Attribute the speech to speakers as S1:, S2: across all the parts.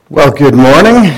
S1: Well, good morning.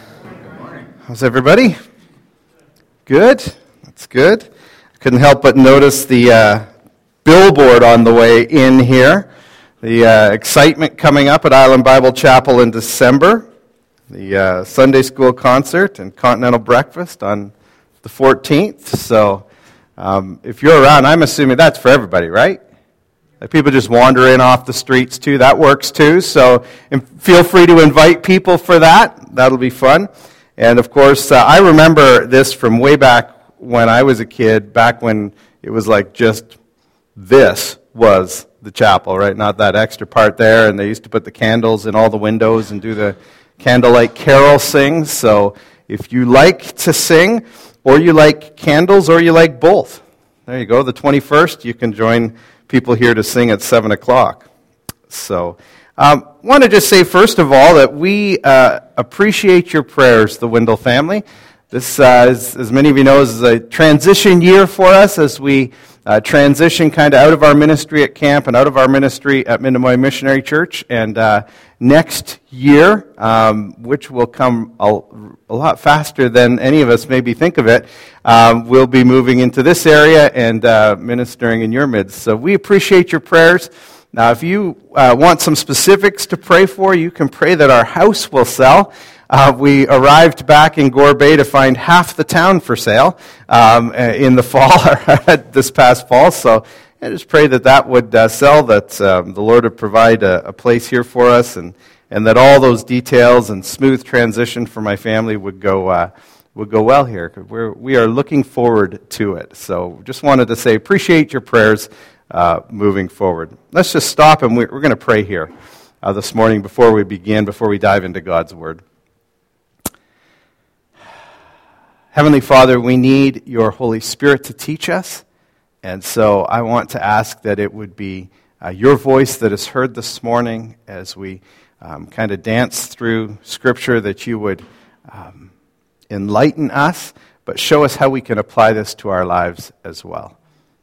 S1: How's everybody? Good? That's good. I couldn't help but notice the billboard on the way in here. The excitement coming up at Island Bible Chapel in December. The Sunday school concert and continental breakfast on the 14th. So if you're around, I'm assuming that's for everybody, right? Like people just wander in off the streets too. That works too. So feel free to invite people for that. That'll be fun. And of course, I remember this from way back when I was a kid, back when it was like just this was the chapel, right? Not that extra part there. And they used to put the candles in all the windows and do the candlelight carol sing. So if you like to sing, or you like candles, or you like both, there you go. The 21st, you can join people here to sing at 7 o'clock. So want to just say, first of all, that we appreciate your prayers, the Wendell family. This, as many of you know, is a transition year for us as we transition kind of out of our ministry at camp and out of our ministry at Mindamoy Missionary Church. And next year, which will come a lot faster than any of us maybe think of it, we'll be moving into this area and ministering in your midst. So we appreciate your prayers. Now, if you want some specifics to pray for, you can pray that our house will sell. We arrived back in Gore Bay to find half the town for sale in the fall, this past fall. So I just pray that would sell, that the Lord would provide a place here for us, and that all those details and smooth transition for my family would go well here. 'Cause we are looking forward to it. So just wanted to say, appreciate your prayers moving forward. Let's just stop, and we're going to pray here this morning before we dive into God's Word. Heavenly Father, we need your Holy Spirit to teach us, and so I want to ask that it would be your voice that is heard this morning as we kind of dance through Scripture, that you would enlighten us, but show us how we can apply this to our lives as well.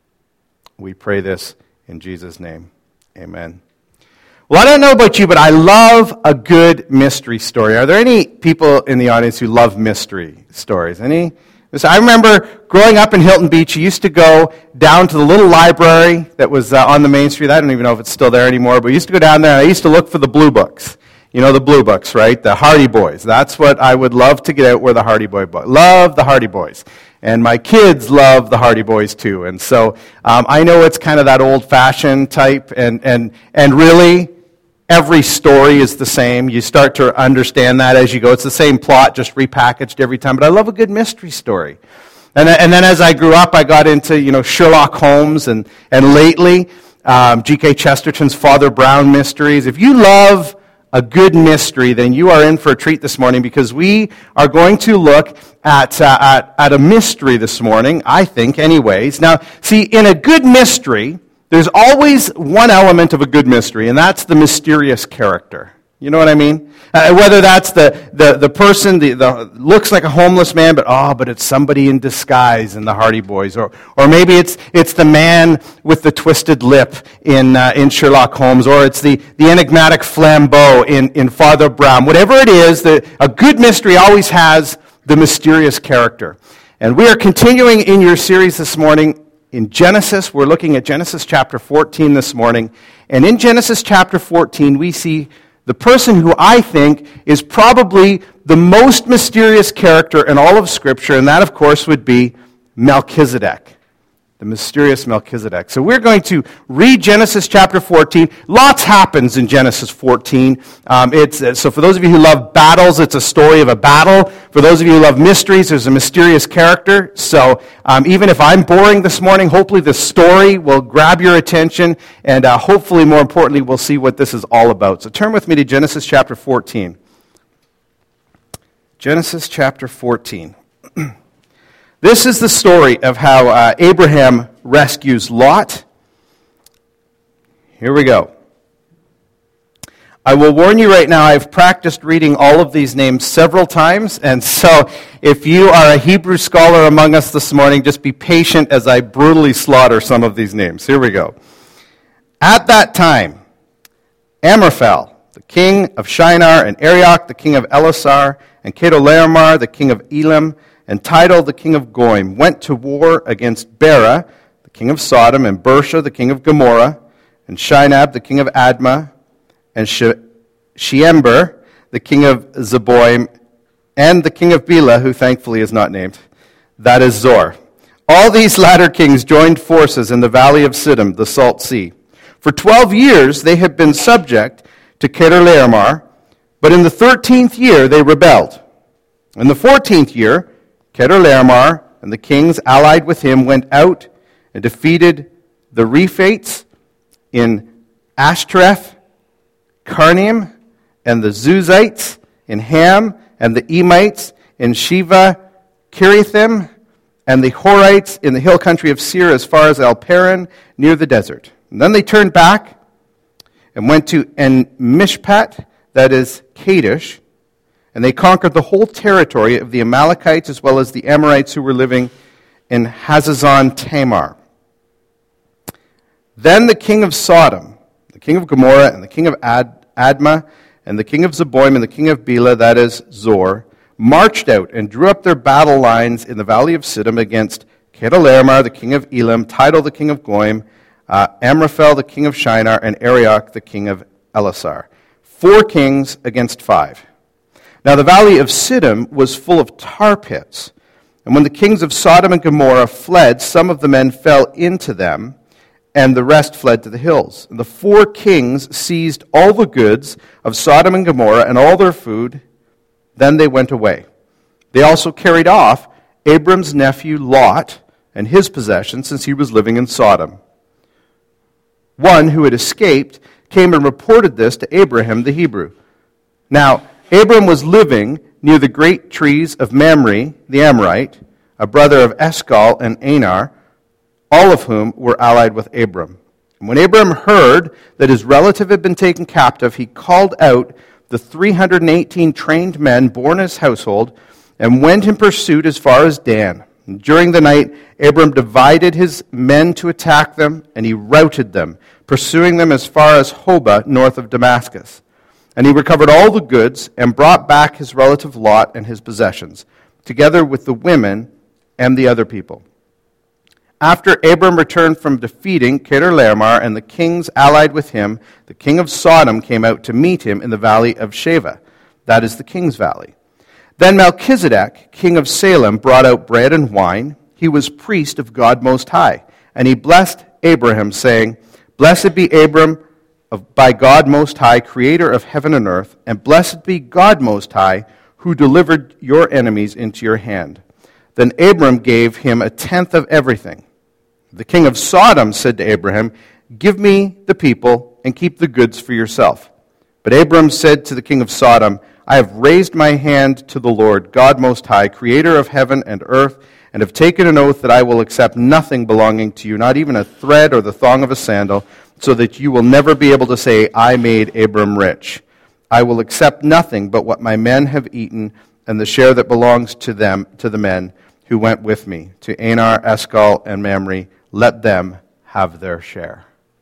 S1: We pray this in Jesus' name. Amen. Well, I don't know about you, but I love a good mystery story. Are there any people in the audience who love mystery stories? Any? So I remember growing up in Hilton Beach, you used to go down to the little library that was on the main street. I don't even know if it's still there anymore, but we used to go down there, and I used to look for the blue books. You know the blue books, right? The Hardy Boys. That's what I would love to get out, were the Hardy Boy books. Love the Hardy Boys. And my kids love the Hardy Boys too. And so I know it's kind of that old-fashioned type, and really, every story is the same. You start to understand that as you go. It's the same plot, just repackaged every time. But I love a good mystery story. And then as I grew up, I got into Sherlock Holmes, and lately G.K. Chesterton's Father Brown mysteries. If you love a good mystery, then you are in for a treat this morning, because we are going to look at a mystery this morning, I think, anyways. Now, see, in a good mystery, there's always one element of a good mystery, and that's the mysterious character. You know what I mean? Whether that's the person the looks like a homeless man, but it's somebody in disguise in the Hardy Boys, or maybe it's the man with the twisted lip in Sherlock Holmes, or it's the enigmatic Flambeau in Father Brown. Whatever it is, a good mystery always has the mysterious character. And we are continuing in your series this morning in Genesis. We're looking at Genesis chapter 14 this morning. And in Genesis chapter 14, we see the person who I think is probably the most mysterious character in all of Scripture, and that, of course, would be Melchizedek, the mysterious Melchizedek. So we're going to read Genesis chapter 14. Lots happens in Genesis 14. So for those of you who love battles, it's a story of a battle. For those of you who love mysteries, there's a mysterious character. So even if I'm boring this morning, hopefully the story will grab your attention, and hopefully, more importantly, we'll see what this is all about. So turn with me to Genesis chapter 14. Genesis chapter 14. This is the story of how Abraham rescues Lot. Here we go. I will warn you right now, I've practiced reading all of these names several times, and so if you are a Hebrew scholar among us this morning, just be patient as I brutally slaughter some of these names. Here we go. At that time, Amraphel, the king of Shinar, and Arioch, the king of Elasar, and Chedorlaomer, the king of Elam, and Tidal, the king of Goim, went to war against Bera, the king of Sodom, and Bersha, the king of Gomorrah, and Shinab, the king of Admah, and Sheember, the king of Zeboim, and the king of Bela, who thankfully is not named, that is Zor. All these latter kings joined forces in the valley of Siddim, the Salt Sea. For 12 years they had been subject to Chedorlaomer, but in the 13th year they rebelled. In the 14th year, Chedorlaomer and the kings allied with him went out and defeated the Rephates in Ashtoreth, Karnaim, and the Zuzites in Ham, and the Emites in Sheva, Kiriathim, and the Horites in the hill country of Seir as far as El-Paran near the desert. And then they turned back and went to En-Mishpat, that is Kadesh, and they conquered the whole territory of the Amalekites as well as the Amorites who were living in Hazazon Tamar. Then the king of Sodom, the king of Gomorrah, and the king of Admah, and the king of Zeboim, and the king of Bela, that is Zor, marched out and drew up their battle lines in the valley of Siddim against Chedorlaomer, the king of Elam, Tidal, the king of Goim, Amraphel, the king of Shinar, and Arioch, the king of Elasar. 4 kings against 5. Now the valley of Siddim was full of tar pits, and when the kings of Sodom and Gomorrah fled, some of the men fell into them, and the rest fled to the hills. And the 4 kings seized all the goods of Sodom and Gomorrah and all their food. Then they went away. They also carried off Abram's nephew Lot and his possessions, since he was living in Sodom. One who had escaped came and reported this to Abraham the Hebrew. Now, Abram was living near the great trees of Mamre, the Amorite, a brother of Eshcol and Aner, all of whom were allied with Abram. And when Abram heard that his relative had been taken captive, he called out the 318 trained men born in his household and went in pursuit as far as Dan. And during the night, Abram divided his men to attack them, and he routed them, pursuing them as far as Hobah, north of Damascus. And he recovered all the goods and brought back his relative Lot and his possessions, together with the women and the other people. After Abram returned from defeating Chedorlaomer and the kings allied with him, the king of Sodom came out to meet him in the valley of Sheva, that is the king's valley. Then Melchizedek, king of Salem, brought out bread and wine. He was priest of God Most High, and he blessed Abraham, saying, "Blessed be Abram by God Most High, creator of heaven and earth, and blessed be God Most High, who delivered your enemies into your hand." Then Abram gave him 1/10 of everything. The king of Sodom said to Abraham, "Give me the people and keep the goods for yourself." But Abram said to the king of Sodom, "I have raised my hand to the Lord, God Most High, creator of heaven and earth, and have taken an oath that I will accept nothing belonging to you, not even a thread or the thong of a sandal, so that you will never be able to say, 'I made Abram rich.' I will accept nothing but what my men have eaten, and the share that belongs to them, to the men who went with me, to Aner, Eshcol, and Mamre. Let them have their share."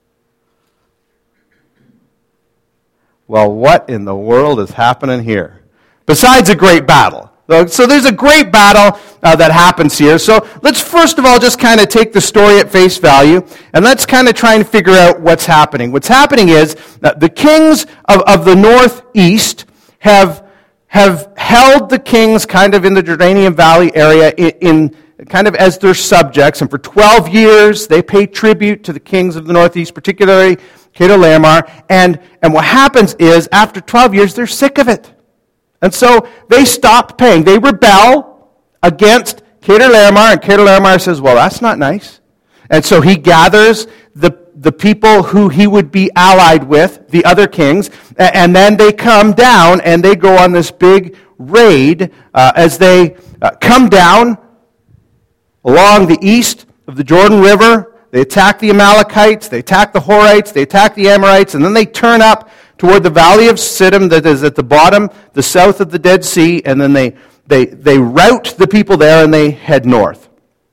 S1: Well, what in the world is happening here? Besides a great battle. So there's a great battle that happens here. So let's first of all just kind of take the story at face value, and let's kind of try and figure out what's happening. What's happening is that the kings of the northeast have held the kings kind of in the Jordanian Valley area in kind of as their subjects, and for 12 years they pay tribute to the kings of the northeast, particularly Chedorlaomer, and what happens is after 12 years they're sick of it. And so they stop paying. They rebel against Chedorlaomer, and Chedorlaomer says, "Well, that's not nice." And so he gathers the people who he would be allied with, the other kings, and then they come down and they go on this big raid as they come down along the east of the Jordan River. They attack the Amalekites, they attack the Horites, they attack the Amorites, and then they turn up toward the valley of Siddim that is at the bottom, the south of the Dead Sea, and then they rout the people there and they head north.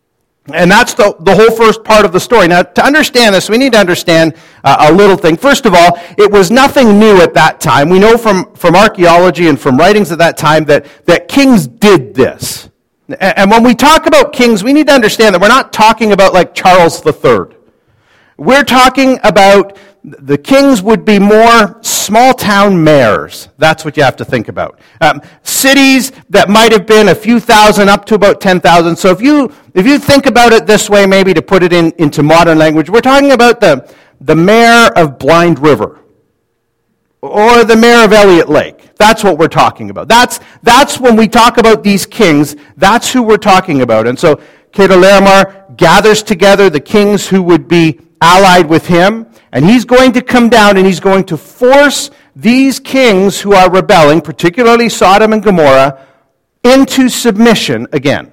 S1: And that's the whole first part of the story. Now, to understand this, we need to understand a little thing. First of all, it was nothing new at that time. We know from archaeology and from writings at that time that kings did this. And when we talk about kings, we need to understand that we're not talking about like Charles III. We're talking about the kings would be more small-town mayors. That's what you have to think about. Cities that might have been a few thousand up to about 10,000. So if you think about it this way, maybe to put it into modern language, we're talking about the mayor of Blind River or the mayor of Elliott Lake. That's what we're talking about. That's when we talk about these kings, that's who we're talking about. And so Chedorlaomer gathers together the kings who would be allied with him, and he's going to come down and he's going to force these kings who are rebelling, particularly Sodom and Gomorrah, into submission again.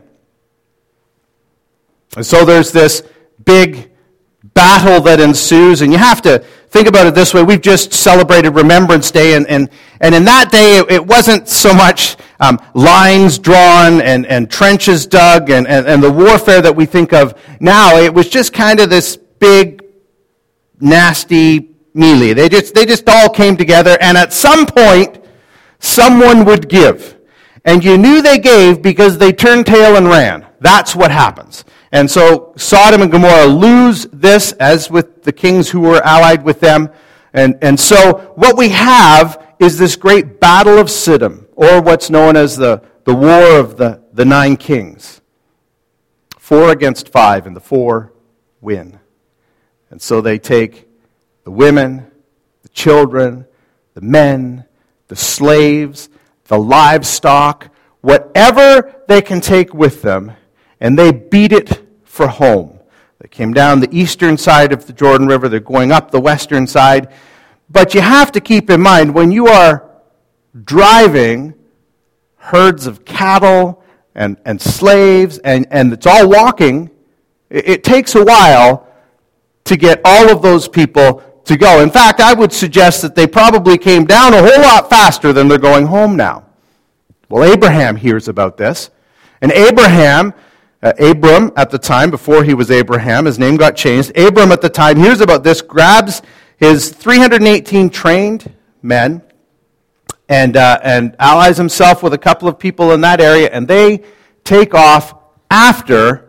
S1: And so there's this big battle that ensues, and you have to think about it this way. We've just celebrated Remembrance Day, and in that day, it wasn't so much lines drawn and trenches dug and the warfare that we think of now. It was just kind of this big, nasty melee. They just all came together, and at some point, someone would give. And you knew they gave because they turned tail and ran. That's what happens. And so Sodom and Gomorrah lose this, as with the kings who were allied with them. And so what we have is this great battle of Siddim, or what's known as the War of the Nine Kings. 4 against 5, and the 4 win. And so they take the women, the children, the men, the slaves, the livestock, whatever they can take with them, and they beat it for home. They came down the eastern side of the Jordan River. They're going up the western side. But you have to keep in mind, when you are driving herds of cattle and slaves, and it's all walking, it takes a while to get all of those people to go. In fact, I would suggest that they probably came down a whole lot faster than they're going home now. Well, Abraham hears about this. And Abram at the time, before he was Abraham, his name got changed. Abram at the time hears about this, grabs his 318 trained men, and allies himself with a couple of people in that area, and they take off after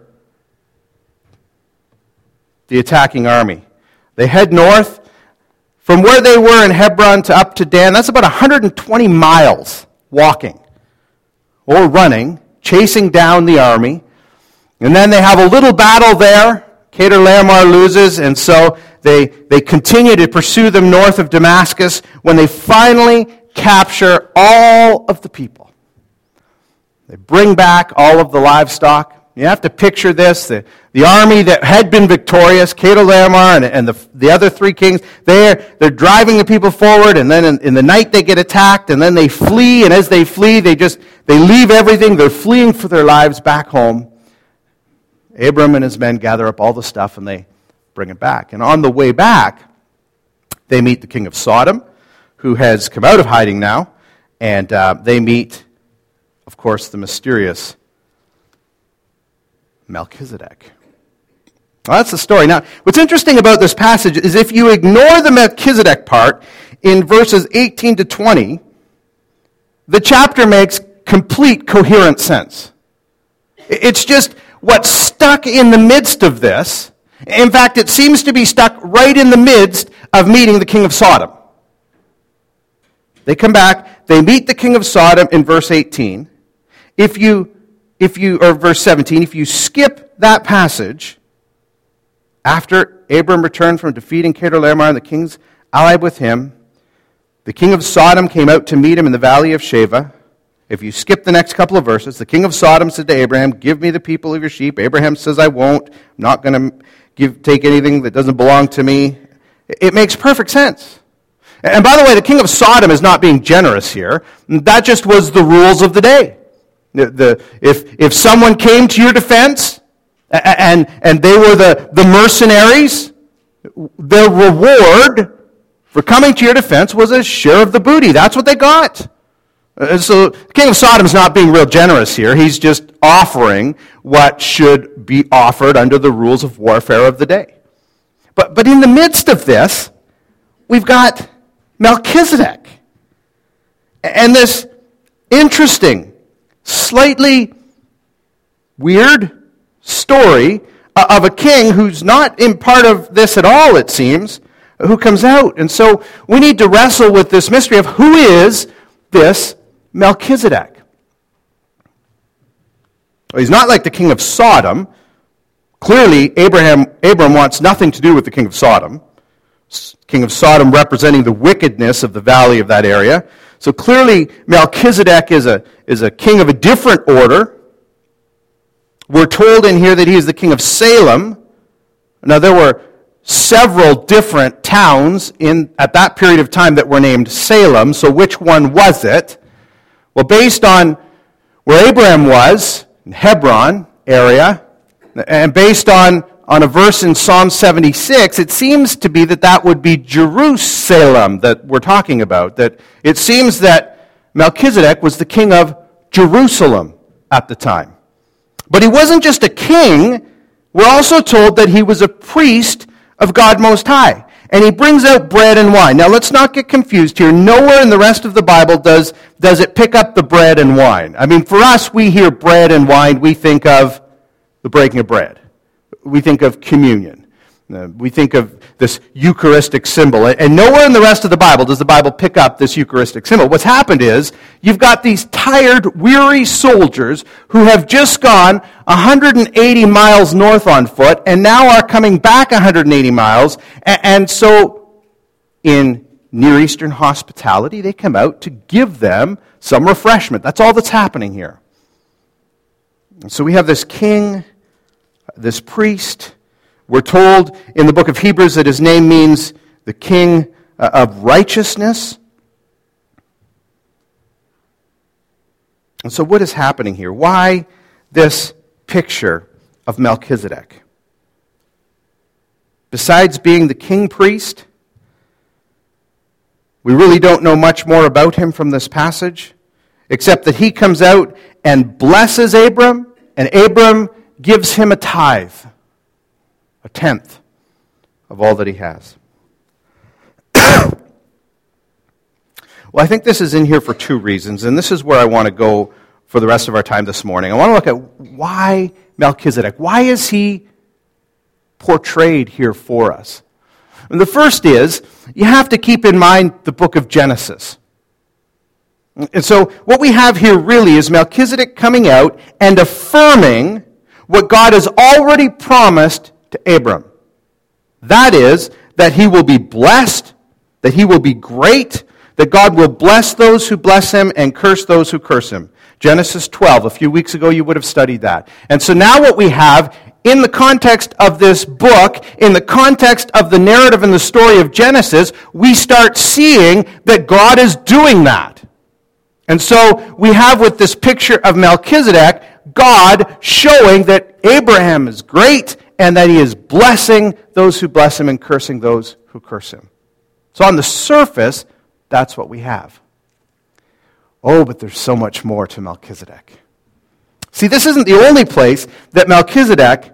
S1: the attacking army. They head north. From where they were in Hebron to up to Dan, that's about 120 miles walking or running, chasing down the army. And then they have a little battle there. Chedorlaomer loses, and so they continue to pursue them north of Damascus when they finally capture all of the people. They bring back all of the livestock. You have to picture this. The army that had been victorious, Chedorlaomer and the other 3 kings, they're driving the people forward, and then in the night they get attacked, and then they flee, and as they flee, they leave everything. They're fleeing for their lives back home. Abram and his men gather up all the stuff, and they bring it back. And on the way back, they meet the king of Sodom, who has come out of hiding now, and they meet, of course, the mysterious Melchizedek. Well, that's the story. Now, what's interesting about this passage is if you ignore the Melchizedek part in verses 18 to 20, the chapter makes complete coherent sense. It's just what's stuck in the midst of this. In fact, it seems to be stuck right in the midst of meeting the king of Sodom. They come back, they meet the king of Sodom in verse 18. Or verse 17, if you skip that passage, after Abram returned from defeating Chedorlaomer and the kings allied with him, the king of Sodom came out to meet him in the valley of Shaveh. If you skip the next couple of verses, the king of Sodom said to Abraham, "Give me the people of your sheep." Abraham says, "I won't. I'm not going to take anything that doesn't belong to me." It makes perfect sense. And by the way, the king of Sodom is not being generous here. That just was the rules of the day. If someone came to your defense and they were the mercenaries, their reward for coming to your defense was a share of the booty. That's what they got. So the king of Sodom's not being real generous here. He's just offering what should be offered under the rules of warfare of the day. But in the midst of this, we've got Melchizedek. And this interesting, slightly weird story of a king who's not in part of this at all, it seems, who comes out. And so we need to wrestle with this mystery of who is this Melchizedek. Well, he's not like the king of Sodom. Clearly, Abram wants nothing to do with the king of Sodom. King of Sodom representing the wickedness of the valley of that area. So clearly, Melchizedek is a king of a different order. We're told in here that he is the king of Salem. Now, there were several different towns at that period of time that were named Salem. So which one was it? Well, based on where Abraham was, in Hebron area, and based on a verse in Psalm 76, it seems to be that would be Jerusalem that we're talking about. That it seems that Melchizedek was the king of Jerusalem at the time. But he wasn't just a king. We're also told that he was a priest of God Most High. And he brings out bread and wine. Now, let's not get confused here. Nowhere in the rest of the Bible does it pick up the bread and wine. I mean, for us, we hear bread and wine, we think of the breaking of bread. We think of communion. We think of this Eucharistic symbol. And nowhere in the rest of the Bible does the Bible pick up this Eucharistic symbol. What's happened is you've got these tired, weary soldiers who have just gone 180 miles north on foot and now are coming back 180 miles. And so in Near Eastern hospitality, they come out to give them some refreshment. That's all that's happening here. And so we have this king, this priest. We're told in the book of Hebrews that his name means the king of righteousness. And so what is happening here? Why this picture of Melchizedek? Besides being the king priest, we really don't know much more about him from this passage, except that he comes out and blesses Abram, and Abram gives him a tithe. A tenth of all that he has. Well, I think this is in here for two reasons, and this is where I want to go for the rest of our time this morning. I want to look at why Melchizedek. Why is he portrayed here for us? And the first is, you have to keep in mind the book of Genesis. And so what we have here really is Melchizedek coming out and affirming what God has already promised to Abram. That is, that he will be blessed, that he will be great, that God will bless those who bless him and curse those who curse him. Genesis 12, a few weeks ago you would have studied that. And so now what we have, in the context of this book, in the context of the narrative and the story of Genesis, we start seeing that God is doing that. And so we have with this picture of Melchizedek, God showing that Abraham is great, and that he is blessing those who bless him and cursing those who curse him. So on the surface, that's what we have. Oh, but there's so much more to Melchizedek. See, this isn't the only place that Melchizedek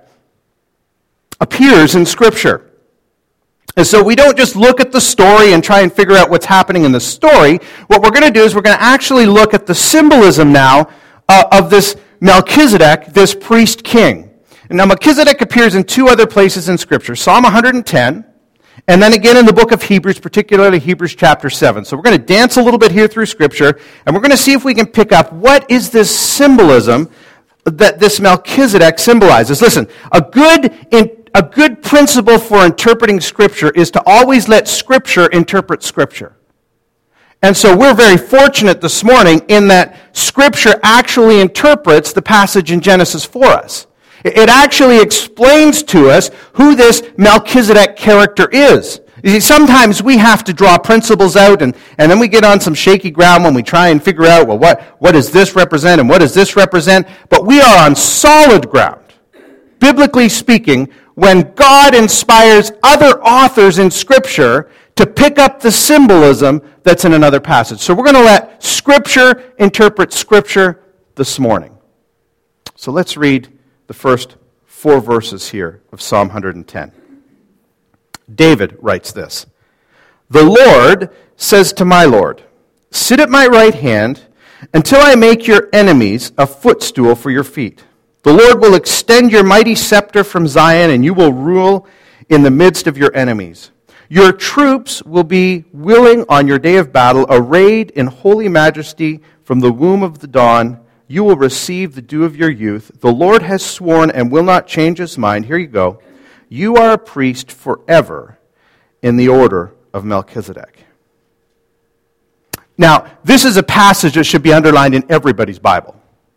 S1: appears in Scripture. And so we don't just look at the story and try and figure out what's happening in the story. What we're going to do is we're going to actually look at the symbolism now of this Melchizedek, this priest king. Now, Melchizedek appears in two other places in Scripture, Psalm 110, and then again in the book of Hebrews, particularly Hebrews chapter 7. So we're going to dance a little bit here through Scripture, and we're going to see if we can pick up what is this symbolism that this Melchizedek symbolizes. Listen, a good principle for interpreting Scripture is to always let Scripture interpret Scripture. And so we're very fortunate this morning in that Scripture actually interprets the passage in Genesis for us. It actually explains to us who this Melchizedek character is. You see, sometimes we have to draw principles out, and then we get on some shaky ground when we try and figure out, well, what does this represent and what does this represent? But we are on solid ground, biblically speaking, when God inspires other authors in Scripture to pick up the symbolism that's in another passage. So we're going to let Scripture interpret Scripture this morning. So let's read the first 4 verses here of Psalm 110. David writes this: "The Lord says to my Lord, sit at my right hand until I make your enemies a footstool for your feet. The Lord will extend your mighty scepter from Zion, and you will rule in the midst of your enemies. Your troops will be willing on your day of battle, arrayed in holy majesty from the womb of the dawn. You will receive the dew of your youth. The Lord has sworn and will not change his mind." Here you go. "You are a priest forever in the order of Melchizedek." Now, this is a passage that should be underlined in everybody's Bible,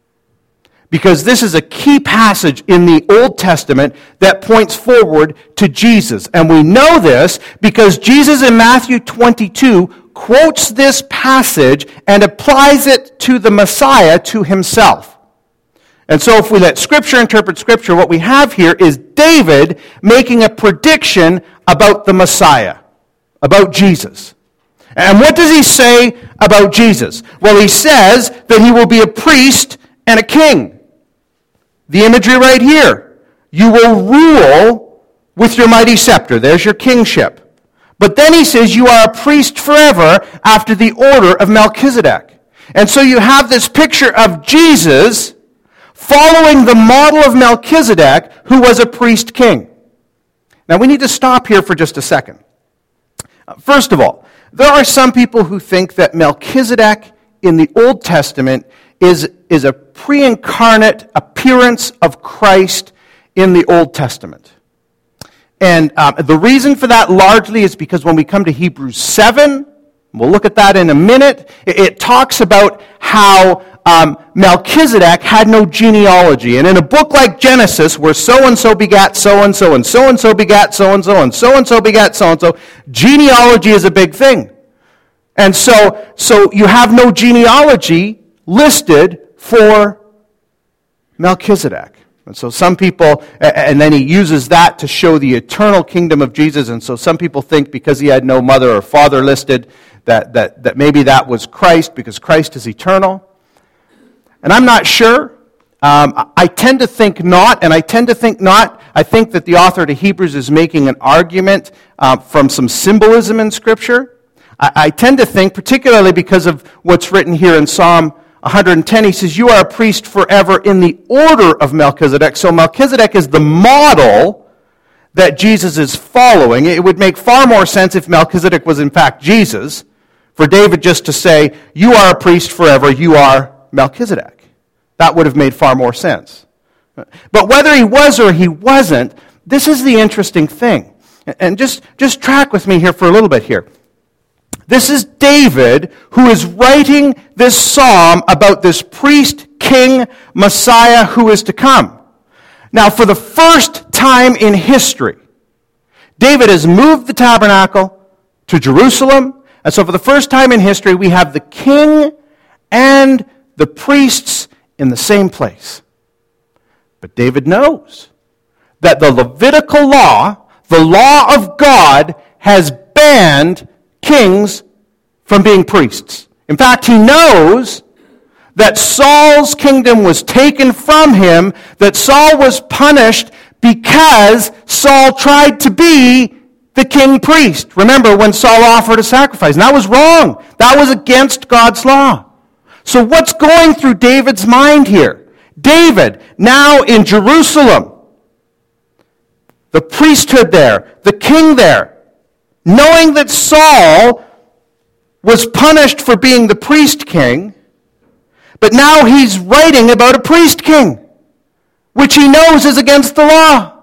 S1: because this is a key passage in the Old Testament that points forward to Jesus. And we know this because Jesus in Matthew 22 quotes this passage and applies it to the Messiah, to himself. And so if we let Scripture interpret Scripture, what we have here is David making a prediction about the Messiah, about Jesus. And what does he say about Jesus? Well, he says that he will be a priest and a king. The imagery right here. You will rule with your mighty scepter. There's your kingship. But then he says you are a priest forever after the order of Melchizedek. And so you have this picture of Jesus following the model of Melchizedek, who was a priest king. Now we need to stop here for just a second. First of all, there are some people who think that Melchizedek in the Old Testament is a pre-incarnate appearance of Christ in the Old Testament. And the reason for that largely is because when we come to Hebrews 7, we'll look at that in a minute, it talks about how Melchizedek had no genealogy. And in a book like Genesis, where so-and-so begat so-and-so, and so-and-so begat so-and-so, and so-and-so begat so-and-so, genealogy is a big thing. And so you have no genealogy listed for Melchizedek. And so some people, and then he uses that to show the eternal kingdom of Jesus, and so some people think because he had no mother or father listed, that maybe that was Christ, because Christ is eternal. And I'm not sure. I tend to think not, and I tend to think not. I think that the author to Hebrews is making an argument from some symbolism in Scripture. I tend to think, particularly because of what's written here in Psalm 110, he says, you are a priest forever in the order of Melchizedek. So Melchizedek is the model that Jesus is following. It would make far more sense if Melchizedek was in fact Jesus, for David just to say, you are a priest forever, you are Melchizedek. That would have made far more sense. But whether he was or he wasn't, this is the interesting thing. And just track with me here for a little bit here. This is David who is writing this psalm about this priest, king, Messiah who is to come. Now, for the first time in history, David has moved the tabernacle to Jerusalem. And so for the first time in history, we have the king and the priests in the same place. But David knows that the Levitical law, the law of God, has banned kings from being priests. In fact, he knows that Saul's kingdom was taken from him, that Saul was punished because Saul tried to be the king priest. Remember when Saul offered a sacrifice, and that was wrong. That was against God's law. So what's going through David's mind here? David, now in Jerusalem, the priesthood there, the king there, knowing that Saul was punished for being the priest king, but now he's writing about a priest king, which he knows is against the law.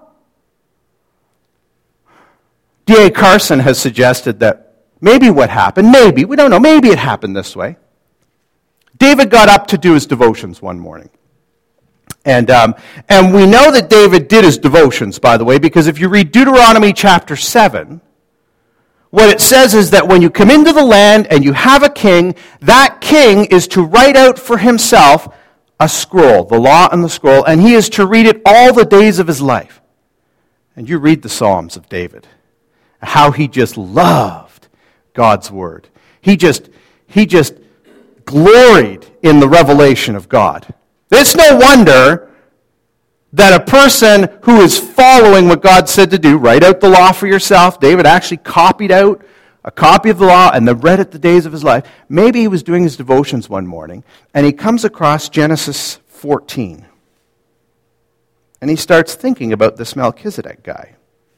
S1: D.A. Carson has suggested that maybe what happened, we don't know, maybe it happened this way. David got up to do his devotions one morning. And we know that David did his devotions, by the way, because if you read Deuteronomy chapter 7, what it says is that when you come into the land and you have a king, that king is to write out for himself a scroll, the law and the scroll, and he is to read it all the days of his life. And you read the Psalms of David, how he just loved God's word. He just gloried in the revelation of God. It's no wonder that a person who is following what God said to do, write out the law for yourself. David actually copied out a copy of the law and then read it the days of his life. Maybe he was doing his devotions one morning and he comes across Genesis 14. And he starts thinking about this Melchizedek guy.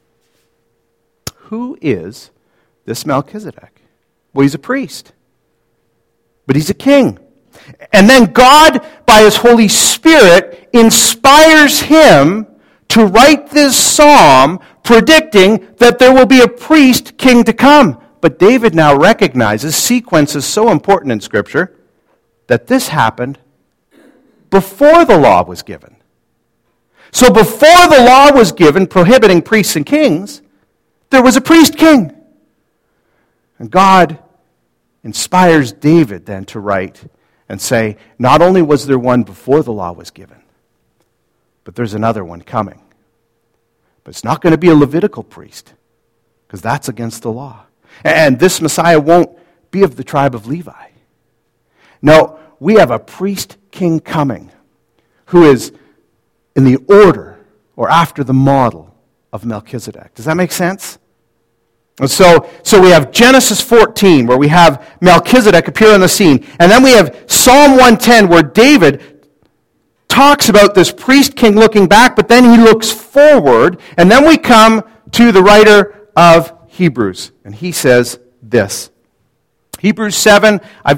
S1: Who is this Melchizedek? Well, he's a priest. But he's a king. And then God, by his Holy Spirit, inspires him to write this psalm predicting that there will be a priest king to come. But David now recognizes sequence is so important in Scripture that this happened before the law was given. So before the law was given prohibiting priests and kings, there was a priest king. And God inspires David then to write and say, not only was there one before the law was given, but there's another one coming. But it's not going to be a Levitical priest, because that's against the law. And this Messiah won't be of the tribe of Levi. No, we have a priest king coming who is in the order or after the model of Melchizedek. Does that make sense? And so we have Genesis 14, where we have Melchizedek appear on the scene. And then we have Psalm 110, where David talks about this priest king looking back, but then he looks forward. And then we come to the writer of Hebrews. And he says this. Hebrews 7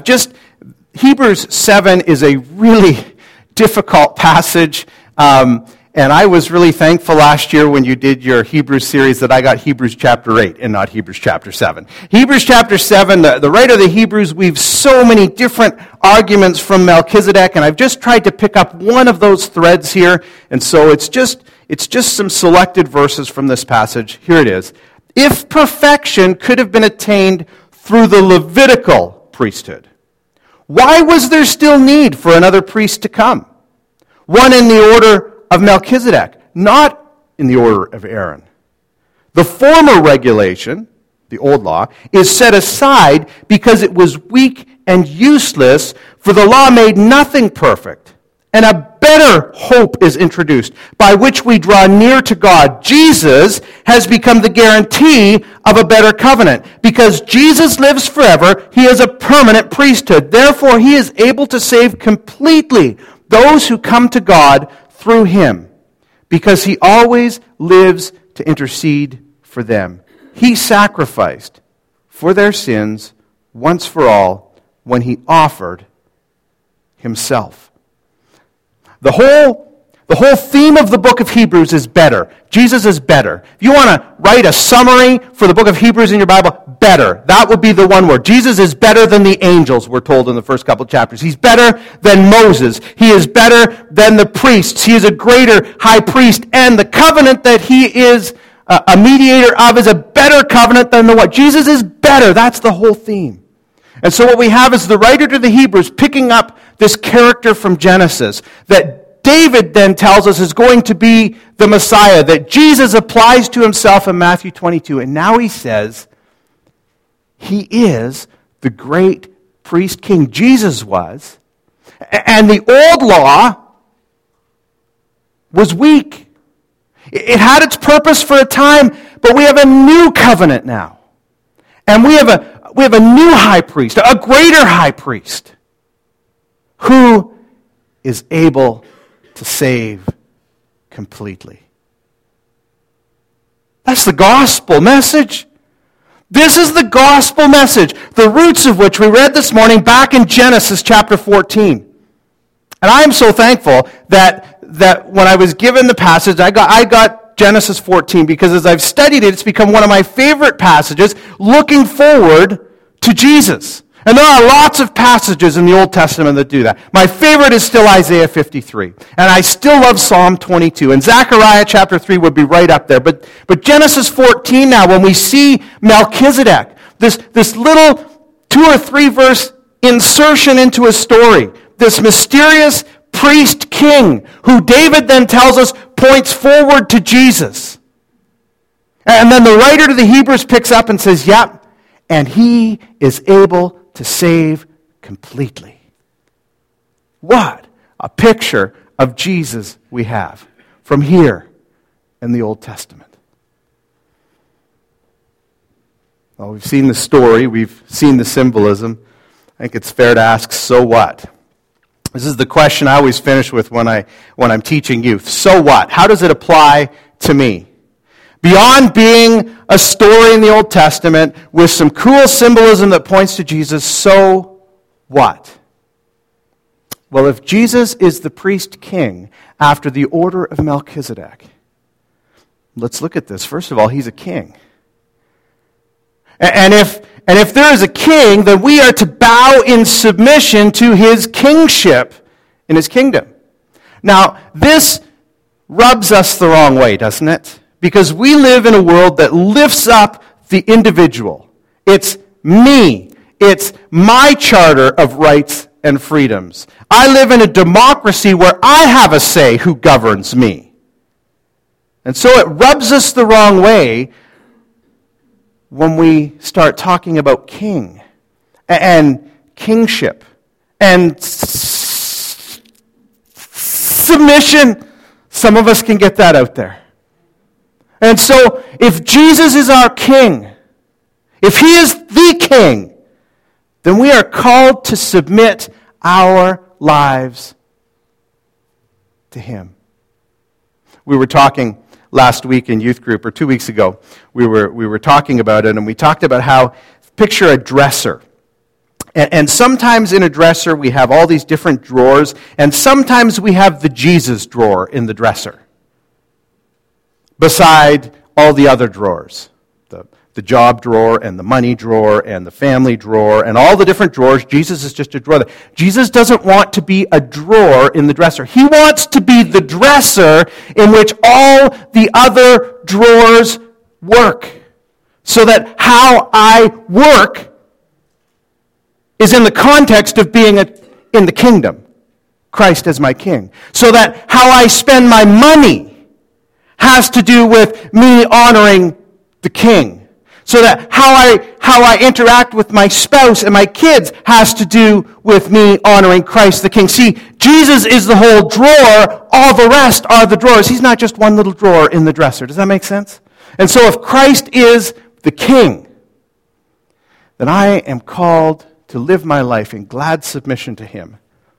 S1: is a really difficult passage. And I was really thankful last year when you did your Hebrews series that I got Hebrews chapter 8 and not Hebrews chapter 7. Hebrews chapter 7, the writer of the Hebrews weaves so many different arguments from Melchizedek, and I've just tried to pick up one of those threads here. And so it's just some selected verses from this passage. Here it is. If perfection could have been attained through the Levitical priesthood, why was there still need for another priest to come? One in the order of Melchizedek, not in the order of Aaron. The former regulation, the old law, is set aside because it was weak and useless, for the law made nothing perfect. And a better hope is introduced, by which we draw near to God. Jesus has become the guarantee of a better covenant. Because Jesus lives forever, he is a permanent priesthood. Therefore, he is able to save completely those who come to God through him, because he always lives to intercede for them. He sacrificed for their sins once for all when he offered himself. The whole theme of the book of Hebrews is better. Jesus is better. If you want to write a summary for the book of Hebrews in your Bible, better. That would be the one word. Jesus is better than the angels, we're told in the first couple chapters. He's better than Moses. He is better than the priests. He is a greater high priest. And the covenant that he is a mediator of is a better covenant than the what? Jesus is better. That's the whole theme. And so what we have is the writer to the Hebrews picking up this character from Genesis that David then tells us is going to be the Messiah, that Jesus applies to himself in Matthew 22. And now he says, he is the great priest king. Jesus was. And the old law was weak. It had its purpose for a time, but we have a new covenant now. And we have a new high priest, a greater high priest, who is able to save completely. That's the gospel message. This is the gospel message, the roots of which we read this morning back in Genesis chapter 14. And I am so thankful that when I was given the passage, I got Genesis 14, because as I've studied it, it's become one of my favorite passages looking forward to Jesus. And there are lots of passages in the Old Testament that do that. My favorite is still Isaiah 53. And I still love Psalm 22. And Zechariah chapter 3 would be right up there. But Genesis 14 now, when we see Melchizedek, this little 2 or 3 verse insertion into a story, this mysterious priest king, who David then tells us points forward to Jesus. And then the writer to the Hebrews picks up and says, yep, and he is able to save completely. What a picture of Jesus we have from here in the Old Testament. Well, we've seen the story, we've seen the symbolism. I think it's fair to ask, so what? This is the question I always finish with when I'm teaching youth. So what? How does it apply to me? Beyond being a story in the Old Testament with some cool symbolism that points to Jesus, so what? Well, if Jesus is the priest king after the order of Melchizedek, let's look at this. First of all, he's a king. And if there is a king, then we are to bow in submission to his kingship in his kingdom. Now, this rubs us the wrong way, doesn't it? Because we live in a world that lifts up the individual. It's me. It's my charter of rights and freedoms. I live in a democracy where I have a say who governs me. And so it rubs us the wrong way when we start talking about king and kingship and submission. Some of us can get that out there. And so if Jesus is our king, if he is the king, then we are called to submit our lives to him. We were talking last week in youth group, or 2 weeks ago, we were talking about it, and we talked about how, picture a dresser. And sometimes in a dresser we have all these different drawers, and sometimes we have the Jesus drawer in the dresser, beside all the other drawers. The job drawer, and the money drawer, and the family drawer, and all the different drawers. Jesus is just a drawer. Jesus doesn't want to be a drawer in the dresser. He wants to be the dresser in which all the other drawers work. So that how I work is in the context of being in the kingdom. Christ as my king. So that how I spend my money has to do with me honoring the king. So that how I interact with my spouse and my kids has to do with me honoring Christ the King. See, Jesus is the whole drawer. All the rest are the drawers. He's not just one little drawer in the dresser. Does that make sense? And so if Christ is the King, then I am called to live my life in glad submission to him.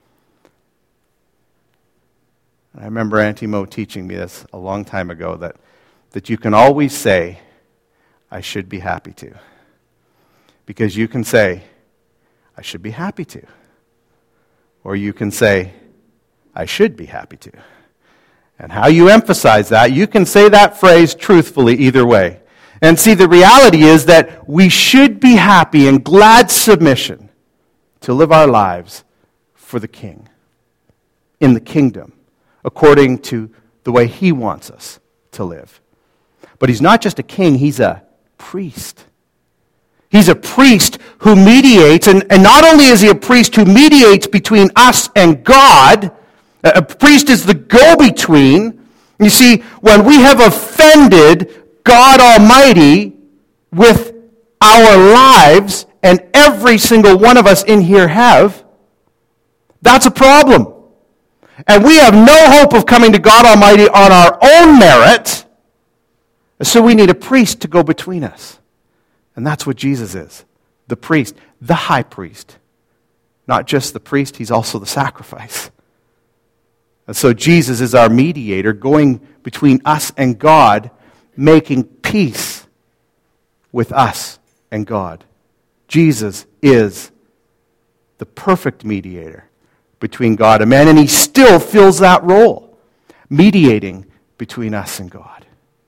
S1: I remember Auntie Mo teaching me this a long time ago, that you can always say, I should be happy to. Because you can say, I should be happy to. Or you can say, I should be happy to. And how you emphasize that, you can say that phrase truthfully either way. And see, the reality is that we should be happy in glad submission to live our lives for the King, in the kingdom, according to the way he wants us to live. But he's not just a king, he's a priest. He's a priest who mediates, and not only is he a priest who mediates between us and God, a priest is the go-between. You see, when we have offended God Almighty with our lives, and every single one of us in here have, that's a problem. And we have no hope of coming to God Almighty on our own merit. So we need a priest to go between us. And that's what Jesus is. The priest, the high priest. Not just the priest, he's also the sacrifice. And so Jesus is our mediator, going between us and God, making peace with us and God. Jesus is the perfect mediator between God and man, and he still fills that role, mediating between us and God.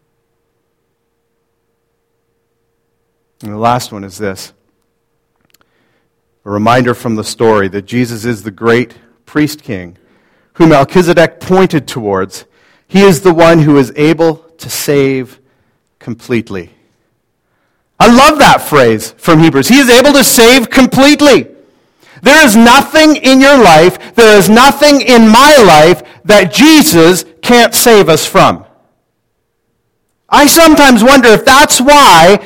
S1: And the last one is this. A reminder from the story that Jesus is the great priest king who Melchizedek pointed towards. He is the one who is able to save completely. I love that phrase from Hebrews. He is able to save completely. There is nothing in your life, there is nothing in my life that Jesus can't save us from. I sometimes wonder if that's why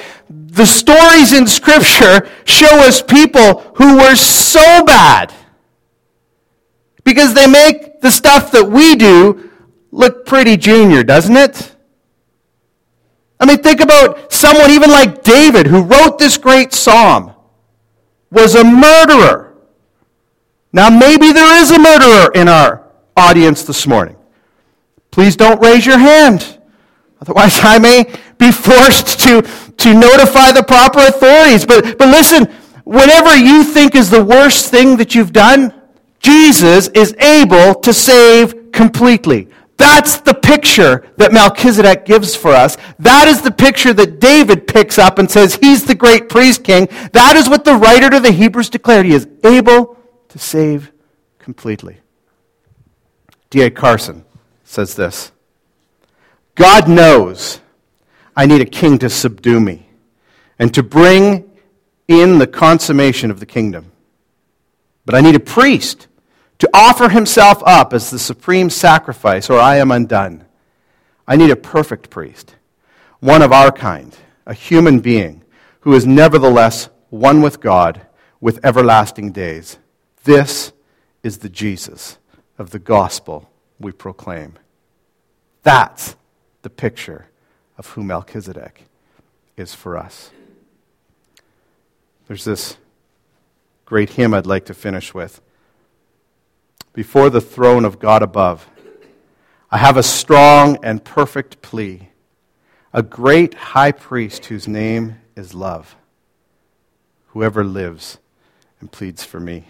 S1: the stories in Scripture show us people who were so bad because they make the stuff that we do look pretty junior, doesn't it? I mean, think about someone even like David, who wrote this great psalm, was a murderer. Now, maybe there is a murderer in our audience this morning. Please don't raise your hand. Otherwise, I may be forced to notify the proper authorities. But listen, whatever you think is the worst thing that you've done, Jesus is able to save completely. That's the picture that Melchizedek gives for us. That is the picture that David picks up and says he's the great priest king. That is what the writer to the Hebrews declared. He is able to save completely. D.A. Carson says this: God knows I need a king to subdue me and to bring in the consummation of the kingdom. But I need a priest to offer himself up as the supreme sacrifice, or I am undone. I need a perfect priest, one of our kind, a human being who is nevertheless one with God with everlasting days. This is the Jesus of the gospel we proclaim. That's the picture of who Melchizedek is for us. There's this great hymn I'd like to finish with. Before the throne of God above, I have a strong and perfect plea, a great high priest whose name is love, whoever lives and pleads for me.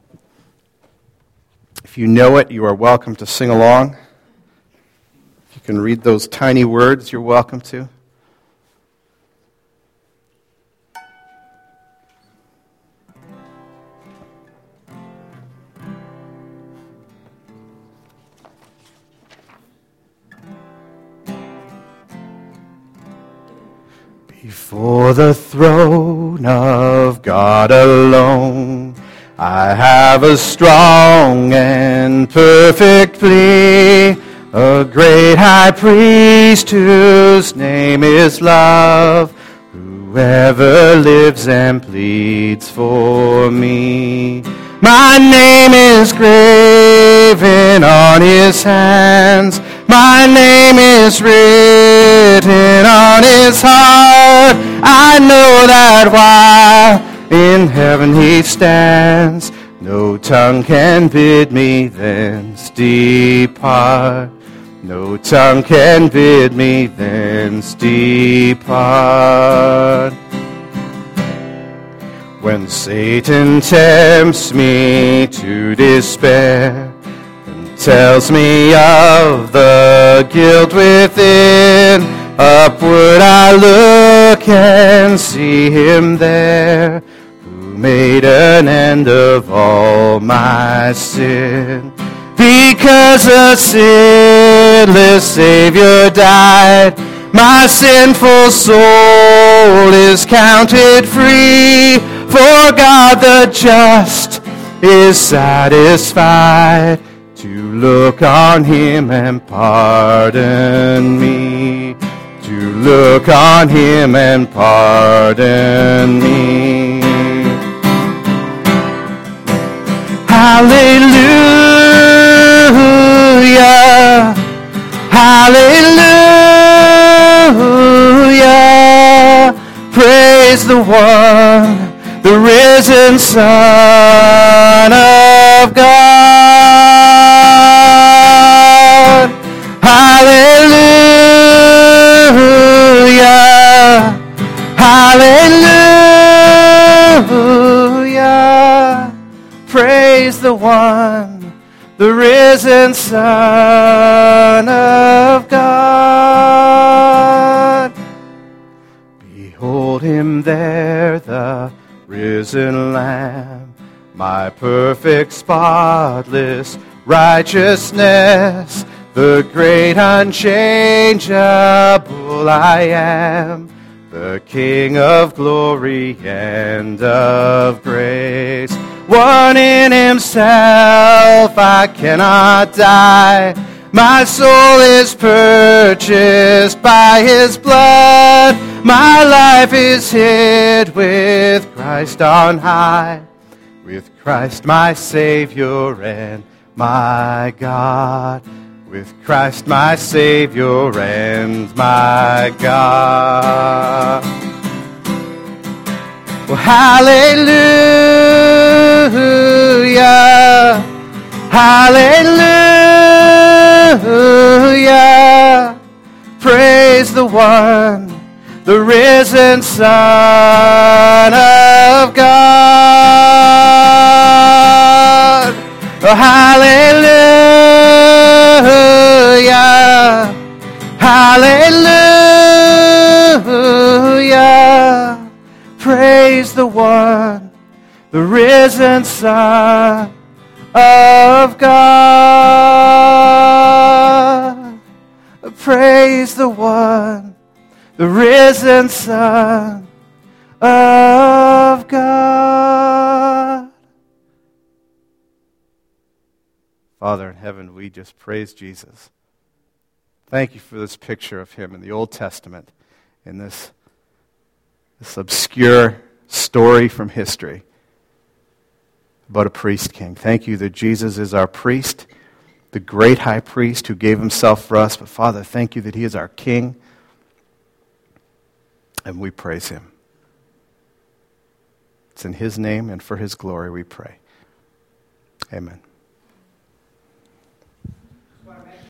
S1: If you know it, you are welcome to sing along. If you can read those tiny words, you're welcome to. Before the throne of God alone, I have a strong and perfect plea, a great high priest whose name is love, whoever lives and pleads for me. My name is graven on his hands, my name is written on his heart. I know that while in heaven he stands, no tongue can bid me thence depart. No tongue can bid me thence depart. When Satan tempts me to despair and tells me of the guilt within, upward I look and see him there, who made an end of all my sin. Because a sinless Savior died, my sinful soul is counted free. For God the just is satisfied to look on him and pardon me. To look on him and pardon me. Hallelujah, hallelujah, praise the one, the risen Son of God. Hallelujah, hallelujah, praise the one, the risen Son of God. Behold him there, the risen Lamb, my perfect, spotless righteousness, the great unchangeable I am, the King of glory and of grace. One in himself, I cannot die. My soul is purchased by his blood. My life is hid with Christ on high. With Christ my Savior and my God. With Christ my Savior and my God. Well, hallelujah, hallelujah. Praise the one, the risen Son of God. Oh, hallelujah, hallelujah. Praise the one, the risen Son of God. Praise the one, the risen Son of God. Father in heaven, we just praise Jesus. Thank you for this picture of him in the Old Testament, in this obscure story from history about a priest king. Thank you that Jesus is our priest, the great high priest who gave himself for us. But Father, thank you that he is our king, and we praise him. It's in his name and for his glory we pray. Amen.